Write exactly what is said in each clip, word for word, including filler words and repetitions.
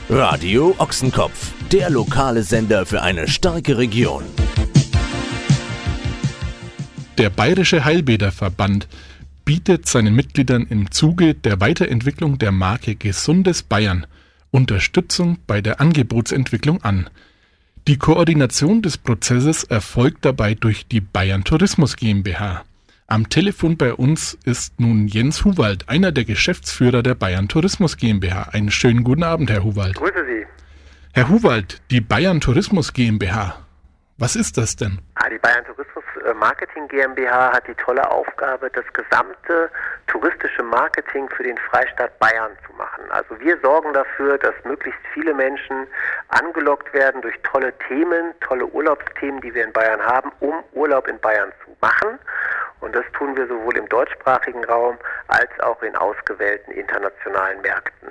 Radio Ochsenkopf, der lokale Sender für eine starke Region. Der Bayerische Heilbäderverband bietet seinen Mitgliedern im Zuge der Weiterentwicklung der Marke Gesundes Bayern Unterstützung bei der Angebotsentwicklung an. Die Koordination des Prozesses erfolgt dabei durch die Bayern Tourismus GmbH. Am Telefon bei uns ist nun Jens Huwald, einer der Geschäftsführer der Bayern Tourismus GmbH. Einen schönen guten Abend, Herr Huwald. Grüße Sie. Herr Huwald, die Bayern Tourismus GmbH, was ist das denn? Ah, die Bayern Tourismus Marketing GmbH hat die tolle Aufgabe, das gesamte touristische Marketing für den Freistaat Bayern zu machen. Also wir sorgen dafür, dass möglichst viele Menschen angelockt werden durch tolle Themen, tolle Urlaubsthemen, die wir in Bayern haben, um Urlaub in Bayern zu machen. Und das tun wir sowohl im deutschsprachigen Raum als auch in ausgewählten internationalen Märkten.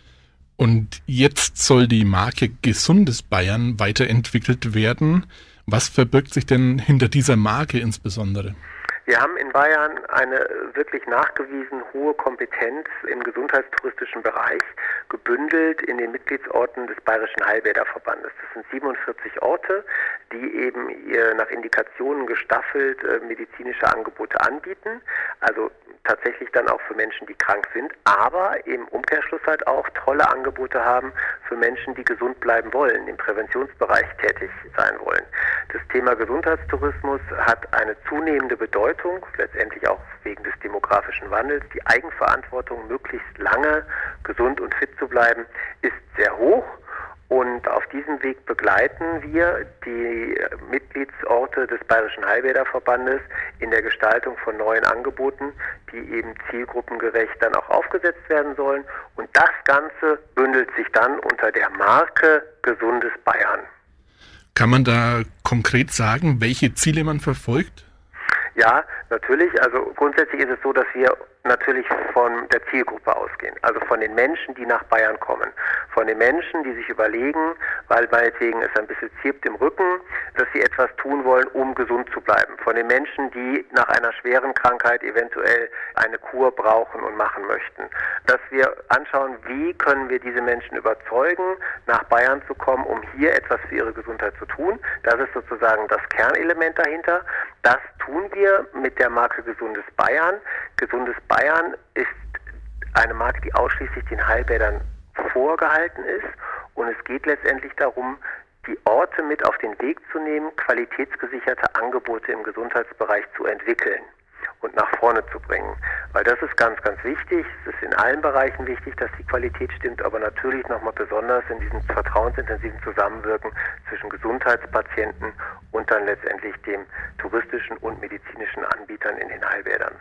Und jetzt soll die Marke Gesundes Bayern weiterentwickelt werden. Was verbirgt sich denn hinter dieser Marke insbesondere? Wir haben in Bayern eine wirklich nachgewiesen hohe Kompetenz im gesundheitstouristischen Bereich, gebündelt in den Mitgliedsorten des Bayerischen Heilbäderverbandes. Das sind siebenundvierzig Orte, die eben nach Indikationen gestaffelt äh, medizinische Angebote anbieten, also tatsächlich dann auch für Menschen, die krank sind, aber im Umkehrschluss halt auch tolle Angebote haben für Menschen, die gesund bleiben wollen, im Präventionsbereich tätig sein wollen. Das Thema Gesundheitstourismus hat eine zunehmende Bedeutung, letztendlich auch wegen des demografischen Wandels. Die Eigenverantwortung, möglichst lange gesund und fit zu bleiben, ist sehr hoch. Und auf diesem Weg begleiten wir die Mitgliedsorte des Bayerischen Heilbäderverbandes in der Gestaltung von neuen Angeboten, die eben zielgruppengerecht dann auch aufgesetzt werden sollen. Und das Ganze bündelt sich dann unter der Marke Gesundes Bayern. Kann man da konkret sagen, welche Ziele man verfolgt? Ja, natürlich. Also grundsätzlich ist es so, dass wir natürlich von der Zielgruppe ausgehen, also von den Menschen, die nach Bayern kommen, von den Menschen, die sich überlegen, weil meinetwegen es ein bisschen zirpt im Rücken, dass sie etwas tun wollen, um gesund zu bleiben, von den Menschen, die nach einer schweren Krankheit eventuell eine Kur brauchen und machen möchten, dass wir anschauen, wie können wir diese Menschen überzeugen, nach Bayern zu kommen, um hier etwas für ihre Gesundheit zu tun. Das ist sozusagen das Kernelement dahinter. Das tun wir mit der Marke Gesundes Bayern. Gesundes Bayern ist eine Marke, die ausschließlich den Heilbädern vorgehalten ist, und es geht letztendlich darum, die Orte mit auf den Weg zu nehmen, qualitätsgesicherte Angebote im Gesundheitsbereich zu entwickeln und nach vorne zu bringen. Weil das ist ganz, ganz wichtig. Es ist in allen Bereichen wichtig, dass die Qualität stimmt, aber natürlich nochmal besonders in diesem vertrauensintensiven Zusammenwirken zwischen Gesundheitspatienten und dann letztendlich dem touristischen und medizinischen Anbietern in den Heilbädern.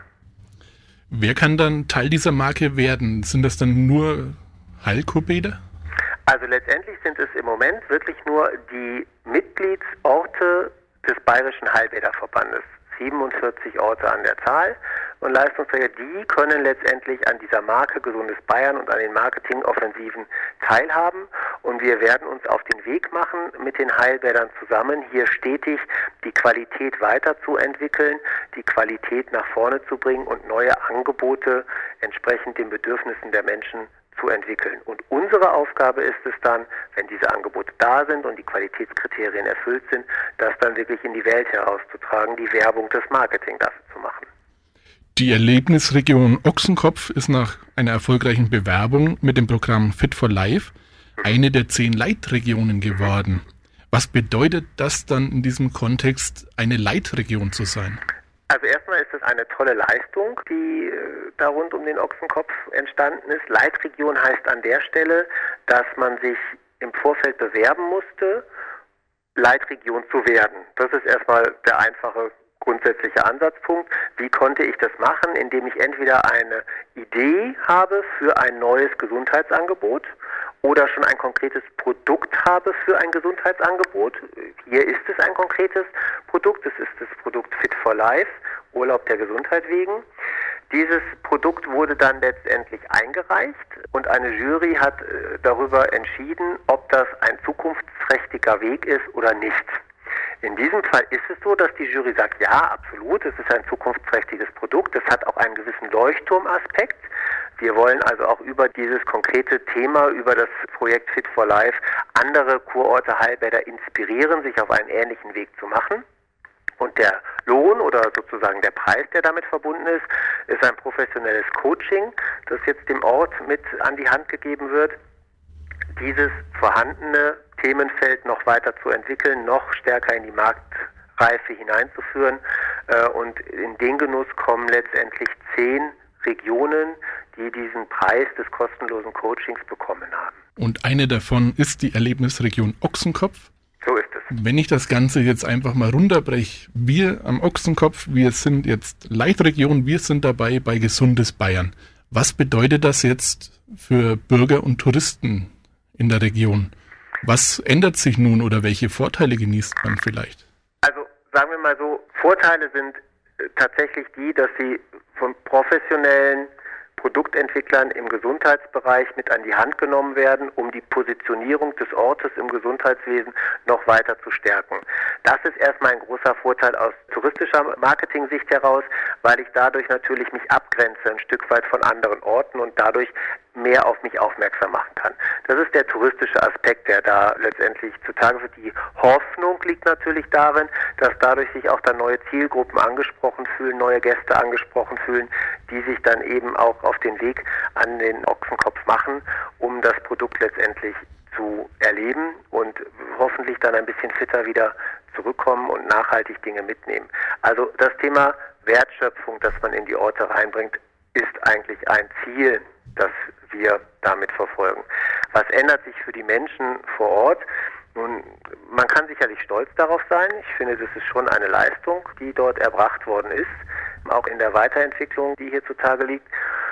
Wer kann dann Teil dieser Marke werden? Sind das dann nur Heilkurbäder? Also letztendlich sind es im Moment wirklich nur die Mitgliedsorte des Bayerischen Heilbäderverbandes. siebenundvierzig Orte an der Zahl, und Leistungsträger, die können letztendlich an dieser Marke Gesundes Bayern und an den Marketingoffensiven teilhaben, und wir werden uns auf den Weg machen, mit den Heilbädern zusammen hier stetig die Qualität weiterzuentwickeln, die Qualität nach vorne zu bringen und neue Angebote entsprechend den Bedürfnissen der Menschen zu entwickeln. Und unsere Aufgabe ist es dann, wenn diese Angebote da sind und die Qualitätskriterien erfüllt sind, das dann wirklich in die Welt herauszutragen, die Werbung, das Marketing dafür zu machen. Die Erlebnisregion Ochsenkopf ist nach einer erfolgreichen Bewerbung mit dem Programm Fit for Life eine der zehn Leitregionen geworden. Was bedeutet das dann in diesem Kontext, eine Leitregion zu sein? Also erstmal ist es eine tolle Leistung, die äh, da rund um den Ochsenkopf entstanden ist. Leitregion heißt an der Stelle, dass man sich im Vorfeld bewerben musste, Leitregion zu werden. Das ist erstmal der einfache grundsätzliche Ansatzpunkt. Wie konnte ich das machen? Indem ich entweder eine Idee habe für ein neues Gesundheitsangebot oder schon ein konkretes Produkt habe für ein Gesundheitsangebot. Hier ist es ein konkretes Produkt. Es ist das Produkt Fit for Life, Urlaub der Gesundheit wegen. Dieses Produkt wurde dann letztendlich eingereicht, und eine Jury hat äh, darüber entschieden, ob das ein zukunftsträchtiger Weg ist oder nicht. In diesem Fall ist es so, dass die Jury sagt, ja, absolut, es ist ein zukunftsträchtiges Produkt, es hat auch einen gewissen Leuchtturmaspekt. Wir wollen also auch über dieses konkrete Thema, über das Projekt Fit for Life, andere Kurorte, Heilbäder inspirieren, sich auf einen ähnlichen Weg zu machen. Und der Lohn oder sozusagen der Preis, der damit verbunden ist, ist ein professionelles Coaching, das jetzt dem Ort mit an die Hand gegeben wird, dieses vorhandene Themenfeld noch weiter zu entwickeln, noch stärker in die Marktreife hineinzuführen. Und in den Genuss kommen letztendlich zehn Regionen, die diesen Preis des kostenlosen Coachings bekommen haben. Und eine davon ist die Erlebnisregion Ochsenkopf. So ist es. Wenn ich das Ganze jetzt einfach mal runterbreche, wir am Ochsenkopf, wir sind jetzt Leitregion, wir sind dabei bei Gesundes Bayern. Was bedeutet das jetzt für Bürger und Touristen in der Region? Was ändert sich nun oder welche Vorteile genießt man vielleicht? Also sagen wir mal so, Vorteile sind tatsächlich die, dass sie von professionellen Produktentwicklern im Gesundheitsbereich mit an die Hand genommen werden, um die Positionierung des Ortes im Gesundheitswesen noch weiter zu stärken. Das ist erstmal ein großer Vorteil aus touristischer Marketing-Sicht heraus, weil ich dadurch natürlich mich abgrenze ein Stück weit von anderen Orten und dadurch mehr auf mich aufmerksam machen kann. Das ist der touristische Aspekt, der da letztendlich zutage wird. Die Hoffnung liegt natürlich darin, dass dadurch sich auch dann neue Zielgruppen angesprochen fühlen, neue Gäste angesprochen fühlen, die sich dann eben auch auf den Weg an den Ochsenkopf machen, um das Produkt letztendlich zu erleben und hoffentlich dann ein bisschen fitter wieder zurückkommen und nachhaltig Dinge mitnehmen. Also das Thema Wertschöpfung, das man in die Orte reinbringt, ist eigentlich ein Ziel, das wir damit verfolgen. Was ändert sich für die Menschen vor Ort? Nun, man kann sicherlich stolz darauf sein. Ich finde, das ist schon eine Leistung, die dort erbracht worden ist, auch in der Weiterentwicklung, die hier zutage liegt.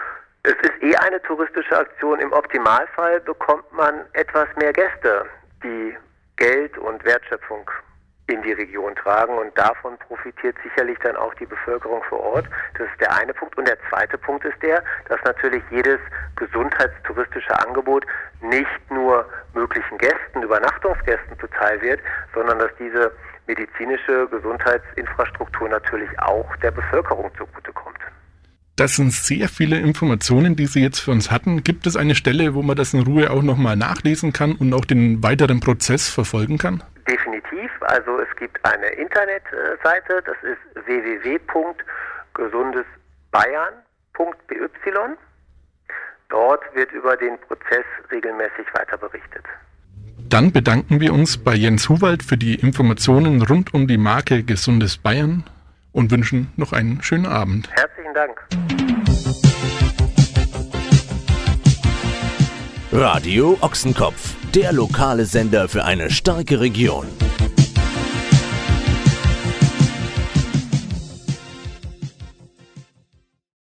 Es ist eh eine touristische Aktion. Im Optimalfall bekommt man etwas mehr Gäste, die Geld und Wertschöpfung in die Region tragen, und davon profitiert sicherlich dann auch die Bevölkerung vor Ort. Das ist der eine Punkt. Und der zweite Punkt ist der, dass natürlich jedes gesundheitstouristische Angebot nicht nur möglichen Gästen, Übernachtungsgästen zuteil wird, sondern dass diese medizinische Gesundheitsinfrastruktur natürlich auch der Bevölkerung zugutekommt. Das sind sehr viele Informationen, die Sie jetzt für uns hatten. Gibt es eine Stelle, wo man das in Ruhe auch nochmal nachlesen kann und auch den weiteren Prozess verfolgen kann? Definitiv. Also es gibt eine Internetseite, das ist w w w punkt gesundesbayern punkt b y. Dort wird über den Prozess regelmäßig weiter berichtet. Dann bedanken wir uns bei Jens Huwald für die Informationen rund um die Marke Gesundes Bayern und wünschen noch einen schönen Abend. Herzlichen Dank. Radio Ochsenkopf, der lokale Sender für eine starke Region.